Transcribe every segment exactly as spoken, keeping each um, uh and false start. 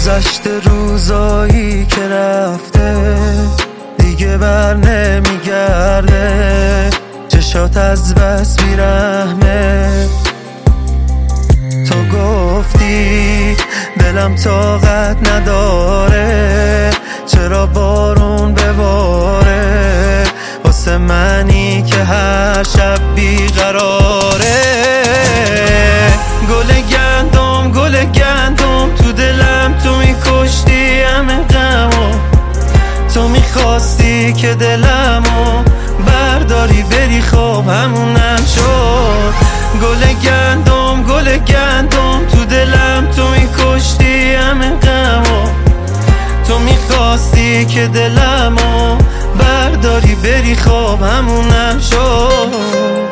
گذشته روزایی که رفته دیگه بر نمیگرده، چشات از بس بیرحمه. تو گفتی دلم طاقت نداره، چرا بارون بباره واسه منی که هر شب بیقراره. گل گندم گل گندم تو دلم، تو میکشتی همه غمو، تو میخواستی که دلمو برداری بری، خب همونم شد. گل گندم گل گندم تو دلم، تو میکشتی همه غمو، تو میخواستی که دلمو برداری بری، خب همونم شد.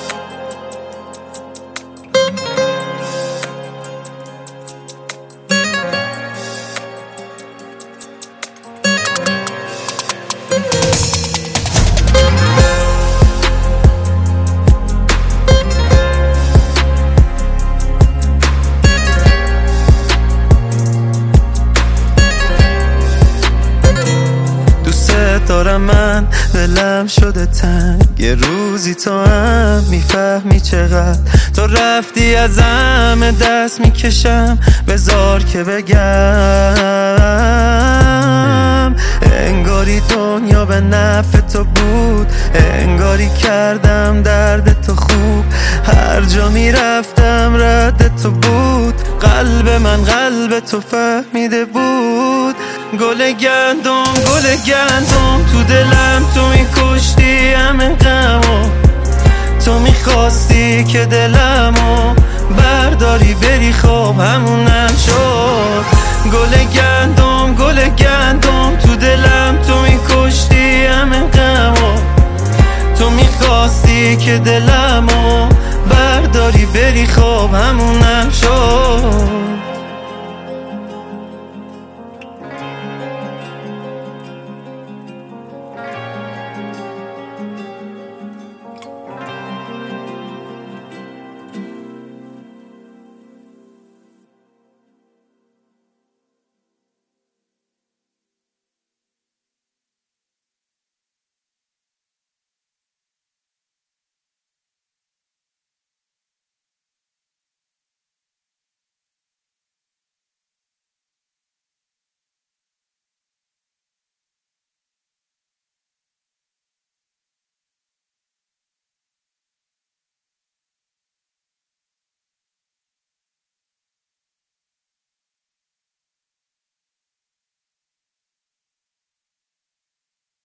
دارم من دلم شده تنگ، یه روزی تو هم میفهمی چقدر تو رفتی از همه دست میکشم، بذار که بگم انگاری دنیا به نفع تو بود، انگاری کردم درد تو خوب، هر جا میرفتم رد تو بود، قلب من قلب تو فهمیده بود. گل گندم گل گندم تو دلم، تو میکشتی همه غمو، تو میخواستی که دلمو برداری بری، خب همونم شد. گل گندم گل گندم تو دلم، تو میکشتی همه غمو، تو میخواستی که دلمو برداری بری، خب همونم شد.